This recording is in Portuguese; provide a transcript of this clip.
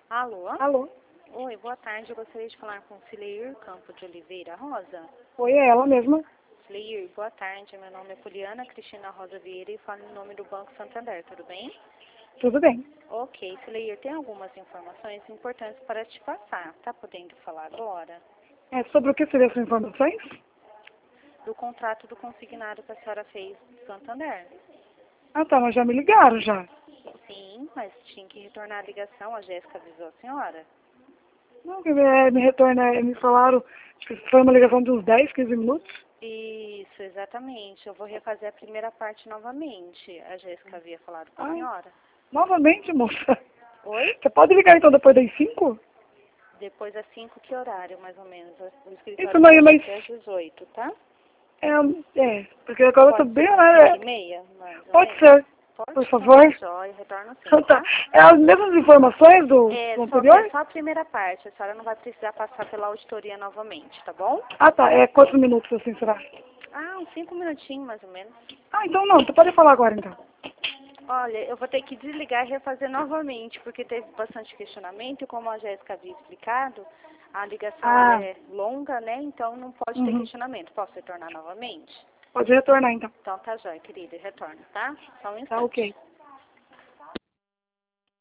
Alô? Alô? Oi, boa tarde. Eu gostaria de falar com Cileir Campo de Oliveira Rosa. Oi, é ela mesma. Cileir, boa tarde. Meu nome é Poliana Cristina Rosa Vieira e falo em nome do Banco Santander, tudo bem? Tudo bem. Ok, Cileir, tem algumas informações importantes para te passar. Tá podendo falar agora? É sobre o que seriam essas informações? Do contrato do consignado que a senhora fez do Santander. Ah, tá, mas já me ligaram já. Sim, mas tinha que retornar a ligação. A Jéssica avisou a senhora. Não, que me falaram, acho que foi uma ligação de uns 10, 15 minutos. Isso, exatamente. Eu vou refazer a primeira parte novamente. A Jéssica havia falado com a Ah, senhora. novamente, moça. Oi? Você pode ligar então depois das 5? Depois das 5, que horário, mais ou menos? O Isso escritório não, fecha mas... até às 18, tá? Porque agora eu tô Pode ser bem... umas 5h30, mais ou Pode menos? ser, Pode? por Então tá favor. jóia, retorno assim, Então tá. tá? É as mesmas informações É do só, anterior? só a primeira parte. A senhora não vai precisar passar pela auditoria novamente, tá bom? Ah, tá. É quantos minutos assim será? Ah, uns 5 minutinhos, mais ou menos. Ah, então não. Você pode falar agora então. Olha, eu vou ter que desligar e refazer novamente, porque teve bastante questionamento e como a Jéssica havia explicado, a ligação ela Ah, é longa, né? Então não pode ter uhum. questionamento. Posso retornar novamente? Pode retornar então. Então tá jóia, querida, retorna, tá? Só um Tá ok. instante.